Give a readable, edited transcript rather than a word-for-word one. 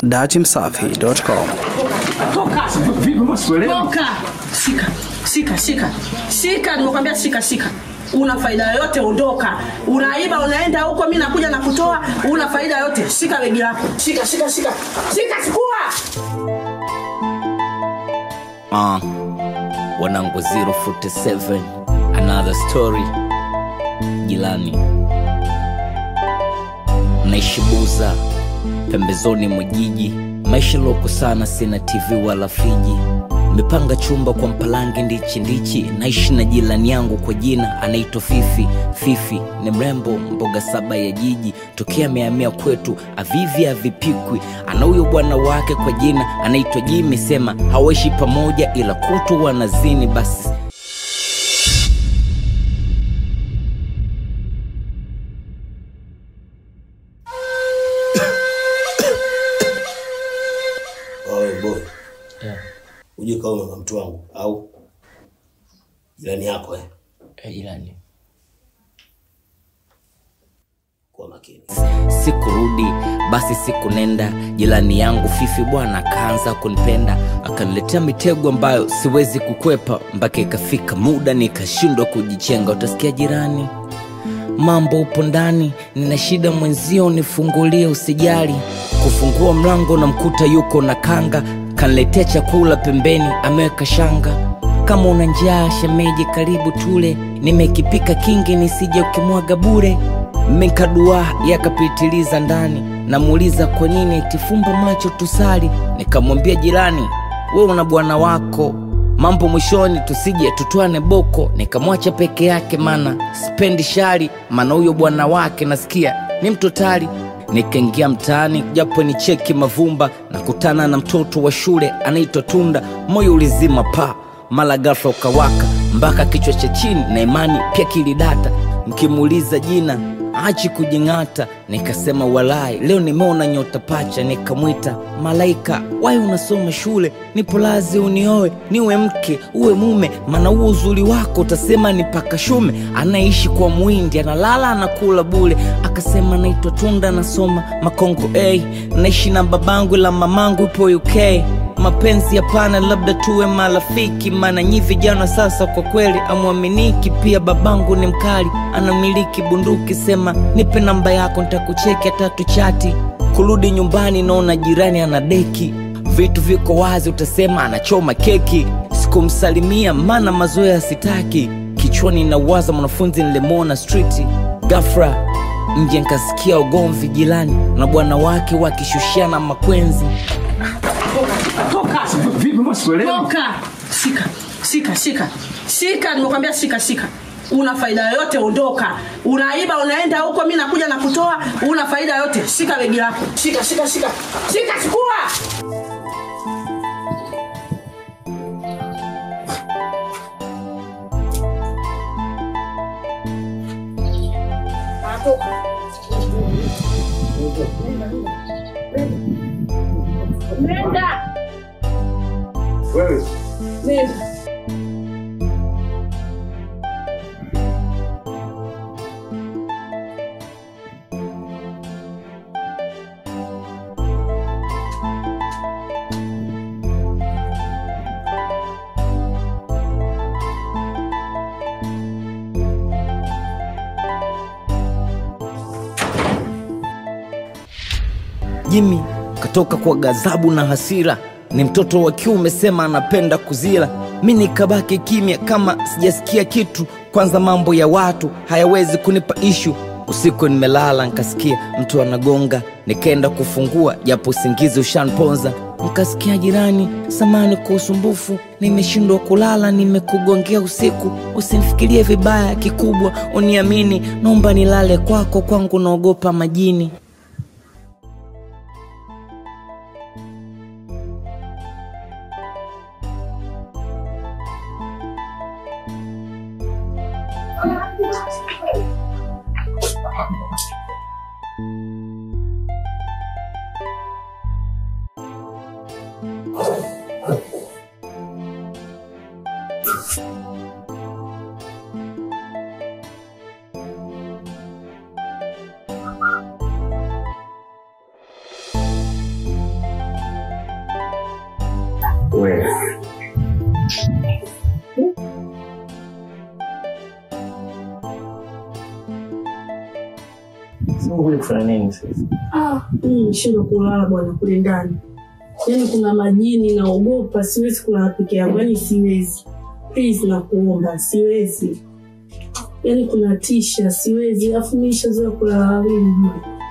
dachimsafi.com. Toka. Vipi masuala? Toka. Shika, nimekwambia shika. Una faida yote, ondoka. Unaiba unaenda huko, mimi nakuja na kutoa, una faida yote. Shika begi lako. Shika. Chukua. Wanangu 047 another story. Jilani naishi Buza pembezoni mwa jiji, maisha loko sana, sina TV wala friji. Nimepanga chumba kwa mpalange ndichi. Naishi na jilani yangu kwa jina anaitwa Fifi ni mrembo, mboga saba ya jiji, tokea mehamia kwetu avivi avipikwi. Ana huyo bwana wake kwa jina anaitwa Jimmy, sema hawaishi pamoja ila kutu wanazini basi. Boy. Yeah. Uje kama mtu wangu au jirani yako jirani. Kwa makini. Sikurudi, basi siku nenda. Jirani yangu Fifi bwana akaanza kunipenda, akaniletea mitego ambayo siwezi kukwepa, mpaka ikafika muda nikashindwa kujichenga. Utasikia jirani, mambo upo ndani, nina shida mwenzio nifungulie usijali. Kufungua mlango na mkuta yuko na kanga, kaniletea chakula pembeni ameweka shanga. Kama una njaa shemeji karibu tule, nimekipika kingi nisije ukimwaga bure. Mekadua yakapitiliza ndani, namuuliza kwa nini itifumba macho tusali. Nikamwambia jirani, wewe una bwana wako, mambo mwishoni tusije tutuane boko. Nikamwacha peke yake mana spendi shari, maana huyo bwana wake nasikia ni mtotali. Nikaingia mtaani japo ni cheki mavumba, na kutana na mtoto wa shule anaitwa Tunda. Moyo ulizima mala ghafla ukawaka, mpaka kichwa cha chini na imani pia kilidata. Nikimuuliza jina achi kujingata, nikasema walai leo nimeona nyota pacha. Nikamwita Malaika, wai unasoma shule, nipo lazi unioe niwe mke uwe mume, maana huo uzuri wako utasema ni paka shume. Anaishi kwa Muhindi, analala anakula bure. Akasema naitwa Tunda, nasoma Makongo naishi na babangu la mamangu ipo UK. Mapenzi hapana, labda tuwe marafiki, maana nyi vijana sasa kwa kweli amuaminiki. Pia babangu ni mkali, anamiliki bunduki, sema nipe namba yako nitakucheki hata tuchati. Kurudi nyumbani naona jirani anadeki, vitu viko wazi utasema anachoma keki. Sikumsalimia maana mazoea sitaki, kichwani nawaza mwanafunzi nilemona street. Ghafla nje nikasikia ugomvi jirani na bwana wake wakishushiana makwenzi. Toka. Vipi masuala? Toka. Shika, nimekwambia shika. Una faida yote, ondoka. Unaiba unaenda huko, mimi nakuja na kutoa, una faida yote. Shika begi lako. Shika. Chukua. Nenda. Wewe. Nenda. Jimmy katoka kwa ghadhabu na hasira, ni mtoto wa kiume sema anapenda kuzila. Mimi nikabaki kimya kama sijasikia kitu, kwanza mambo ya watu hayawezi kunipa issue. Usiku nimelala nikasikia mtu anagonga, nikaenda kufungua japo usingizi ushanponza. Nikasikia jirani, samani kwa usumbufu, nimeshindwa kulala nimekugongea usiku. Usinifikirie vibaya kikubwa uniamini, naomba nilale kwako, kwangu naogopa majini. wewe. Sio kule kufanya nini sasa? Nishinda kulala bwana kule ndani. Yaani kuna majini naogopa, siwezi kulala peke yangu, yaani siwezi. Please nakuomba, siwezi. Yaani kuna tisha, siwezi. Afu nishazoea kulala wewe.